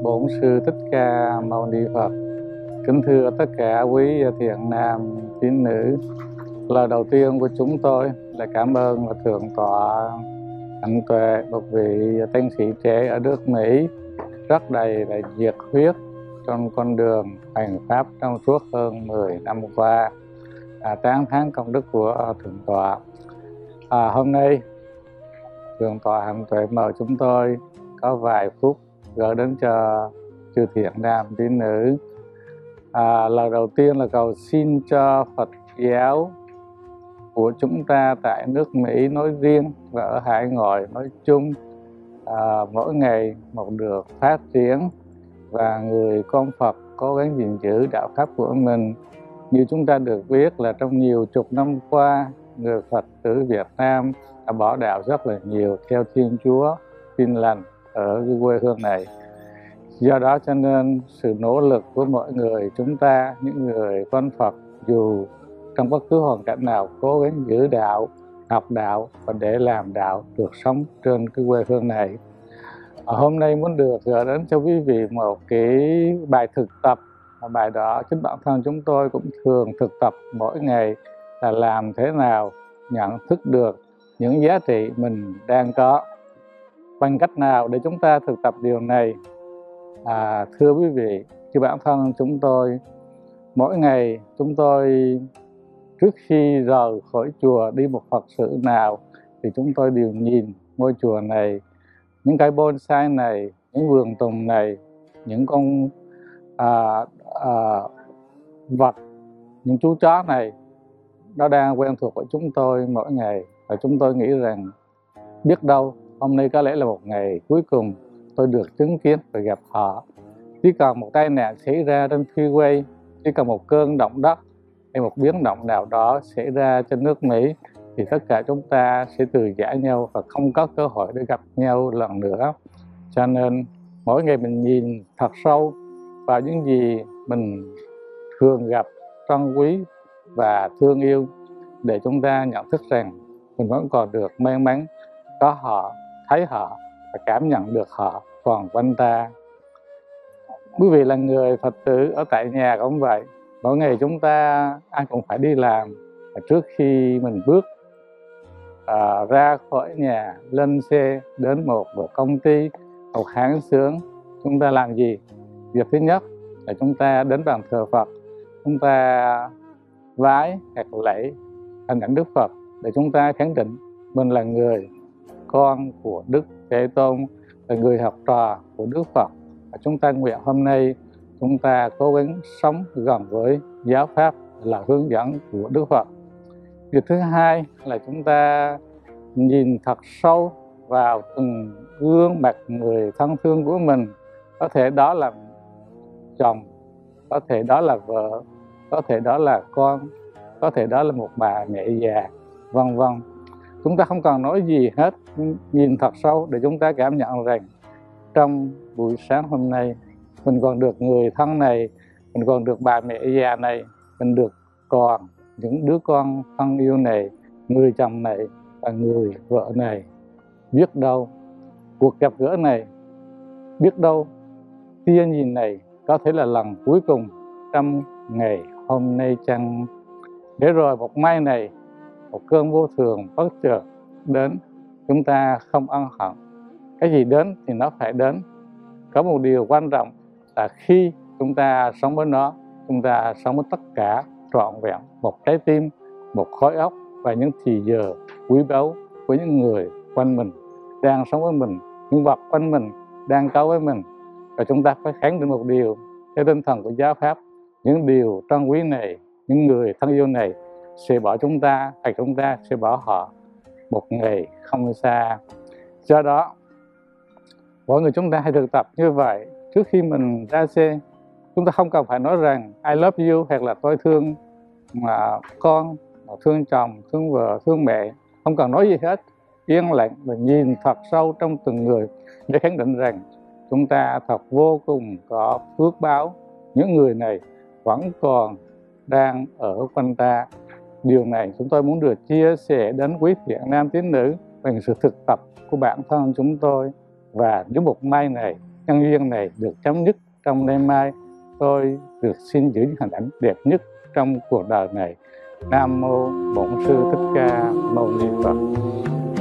Bổn Sư Thích Ca Mâu Ni Phật. Kính thưa tất cả quý thiện nam tín nữ, lời đầu tiên của chúng tôi là cảm ơn Thượng tọa Hạnh Tuệ, một vị tăng sĩ trẻ ở nước Mỹ rất đầy là nhiệt huyết trong con đường hành pháp trong suốt hơn 10 năm qua, tán thán công đức của Thượng tọa. Hôm nay Thượng tọa Hạnh Tuệ mời chúng tôi có vài phút gửi đến cho chư thiện nam tín nữ. Lời đầu tiên là cầu xin cho Phật giáo của chúng ta tại nước Mỹ nói riêng và ở hải ngoại nói chung mỗi ngày một được phát triển, và người con Phật cố gắng gìn giữ đạo pháp của mình. Như chúng ta được biết là trong nhiều chục năm qua, người Phật tử Việt Nam đã bỏ đạo rất là nhiều theo Thiên Chúa Tin Lành ở cái quê hương này. Do đó cho nên sự nỗ lực của mọi người chúng ta, những người con Phật, dù trong bất cứ hoàn cảnh nào, cố gắng giữ đạo, học đạo và để làm đạo được sống trên cái quê hương này. Hôm nay muốn được gửi đến cho quý vị một cái bài thực tập. Bài đó chính bản thân chúng tôi cũng thường thực tập mỗi ngày, là làm thế nào nhận thức được những giá trị mình đang có. Bằng cách nào để chúng ta thực tập điều này? Thưa quý vị, chứ bản thân chúng tôi mỗi ngày chúng tôi trước khi rời khỏi chùa đi một Phật sự nào thì chúng tôi đều nhìn ngôi chùa này, những cái bonsai này, những vườn tùng này, những con vật, những chú chó này, nó đang quen thuộc với chúng tôi mỗi ngày. Và chúng tôi nghĩ rằng biết đâu hôm nay có lẽ là một ngày cuối cùng tôi được chứng kiến và gặp họ. Chỉ cần một tai nạn xảy ra trên freeway, chỉ cần một cơn động đất hay một biến động nào đó xảy ra trên nước Mỹ thì tất cả chúng ta sẽ từ giã nhau và không có cơ hội để gặp nhau lần nữa. Cho nên mỗi ngày mình nhìn thật sâu vào những gì mình thường gặp, trân quý và thương yêu, để chúng ta nhận thức rằng mình vẫn còn được may mắn có họ, thấy họ và cảm nhận được họ còn quanh ta. Quý vị là người Phật tử ở tại nhà cũng vậy. Mỗi ngày chúng ta ai cũng phải đi làm. Và trước khi mình bước ra khỏi nhà, lên xe đến một công ty, một hãng xưởng, chúng ta làm gì? Việc thứ nhất là chúng ta đến bàn thờ Phật, chúng ta vái hoặc lạy hình ảnh Đức Phật để chúng ta khẳng định mình là người con của Đức Thế Tôn, là người học trò của Đức Phật. Và chúng ta nguyện hôm nay chúng ta cố gắng sống gần với giáo pháp là hướng dẫn của Đức Phật. Việc thứ hai là chúng ta nhìn thật sâu vào từng gương mặt người thân thương của mình. Có thể đó là chồng, có thể đó là vợ, có thể đó là con, có thể đó là một bà mẹ già, vân vân. Chúng ta không cần nói gì hết, nhìn thật sâu để chúng ta cảm nhận rằng trong buổi sáng hôm nay mình còn được người thân này, mình còn được bà mẹ già này, mình được còn những đứa con thân yêu này, người chồng này và người vợ này. Biết đâu cuộc gặp gỡ này, biết đâu tia nhìn này có thể là lần cuối cùng trong ngày hôm nay chăng? Để rồi một mai này, một cơn vô thường bất chợt đến, chúng ta không ân hận. Cái gì đến thì nó phải đến. Có một điều quan trọng là khi chúng ta sống với nó, chúng ta sống với tất cả trọn vẹn, một trái tim, một khối óc và những thì giờ quý báu của những người quanh mình đang sống với mình, những vật quanh mình đang có với mình. Và chúng ta phải khẳng định một điều, cái tinh thần của giáo pháp, những điều trân quý này, những người thân yêu này sẽ bỏ chúng ta, hay chúng ta sẽ bỏ họ một ngày không xa. Do đó mỗi người chúng ta hãy thực tập như vậy. Trước khi mình ra xe, chúng ta không cần phải nói rằng I love you hoặc là tôi thương con, thương chồng, thương vợ, thương mẹ. Không cần nói gì hết. Yên lặng và nhìn thật sâu trong từng người để khẳng định rằng chúng ta thật vô cùng có phước báo. Những người này vẫn còn đang ở quanh ta. Điều này chúng tôi muốn được chia sẻ đến quý thiện nam tín nữ bằng sự thực tập của bản thân chúng tôi. Và nếu một mai này nhân duyên này được chấm dứt trong đêm mai, tôi được xin giữ những hình ảnh đẹp nhất trong cuộc đời này. Nam mô Bổn Sư Thích Ca Mâu Ni Phật.